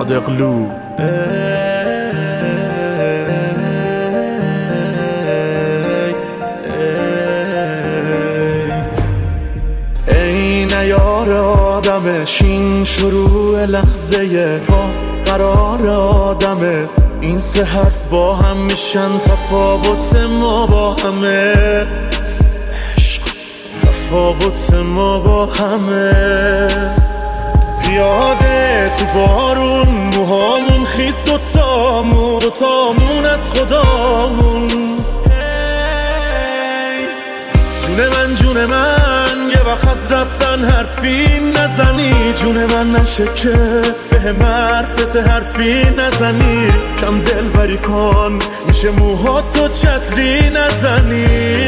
صادقلو. ای نیار آدمش این شروع لحظه قاف قرار آدمه، این سه حرف با هم میشن تفاوت ما با همه، عشق تفاوت ما با همه. پیاده تو بارون موهامون خیس دوتامون از خدامون. جون من یه وقت از رفتن حرفی نزنی، جون من نشه که به حرف سه حرفی نزنی، کم دل بری کن میشه موهاتو چتری نزنی.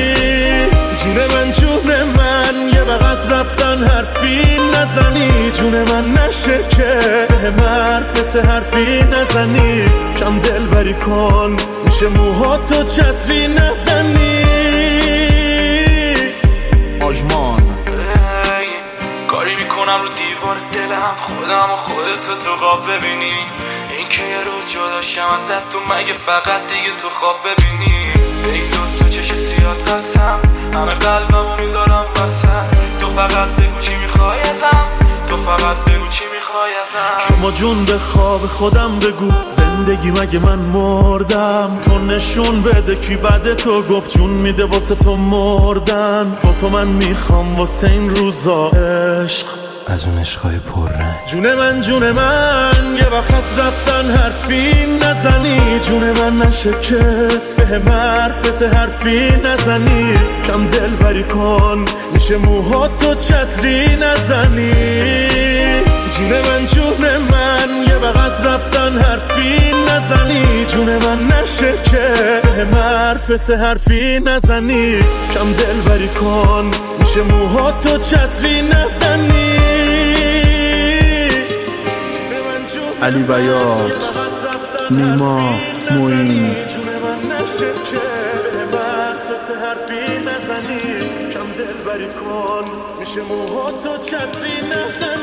جون من یه وقت از رفتن حرفی نزنی، جون من نشه که به حرف سه حرفی نزنی، کم دل بری کن میشه موهاتو چتری نزنی. آژمان کاری میکنم رو دیوار دلم، خودم و خودتو تو خواب ببینی، این که یه روز جدا شم ازت تو مگه فقط دیگه تو خواب ببینی. به این دوتا چش سیاد قسم همه قلبمو میذارم وسط، تو فقط بگو چی میخوای ازم، تو فقط بگو چی میخوای ازم. شما جون به خواب خودم بگو زندگی مگه من مردم، تو نشون بده کی بعد تو گفت جون میده واسه تو مردن. با تو من میخوام واسه این روزا عشق از اون عشقای پررنگ. جون من یه وقت از رفتن حرفی نزنی، جون من نشه که به حرف سه حرفی نزنی، کم دل بری کن میشه موهاتو چتری نزنی. جون من یه وقت از رفتن حرفی نزنی، جون من نشه که به حرف سه حرفی نزنی، کم دل بری کن میشه موهاتو چتری نزنی. علی بیات، نیما، موین. کم دل بری کن میشه موهاتو چتری نزنی.